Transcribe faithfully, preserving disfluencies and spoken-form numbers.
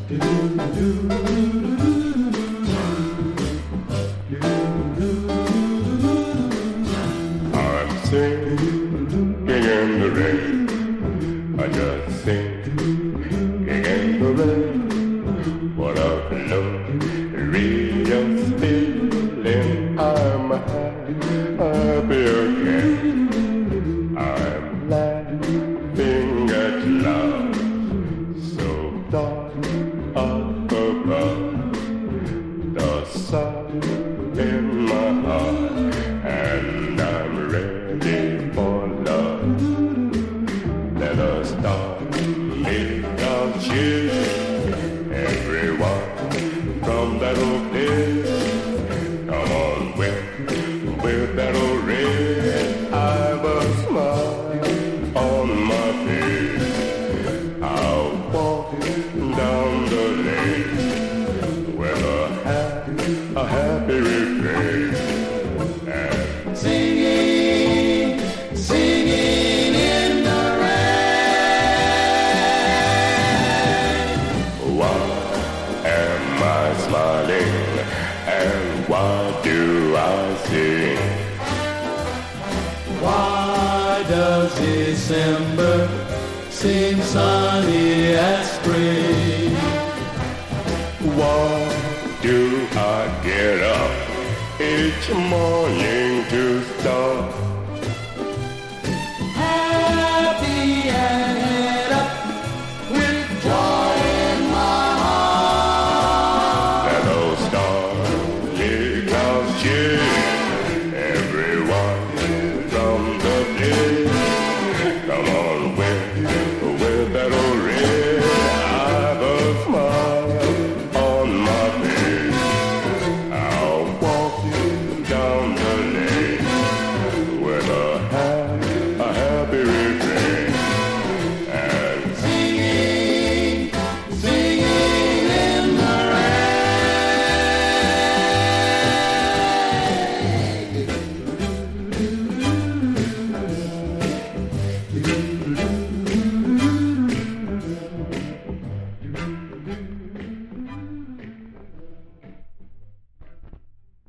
I'm singing in the rain. I just singing in the rain. What a glorious feeling. I'm happy again. I'm laughing at love so dark up above. The sun in my heart, and I'm ready for love. Let us start make our cheer. Everyone from that old place, come on with, with that old red. I've a smile on my face. I'll walk down the lane with a happy, a happy refrain. And Singing, singing in the rain. why am I smiling, and why do I sing? Why does December seem sunny as spring? Why do I get up each morning to start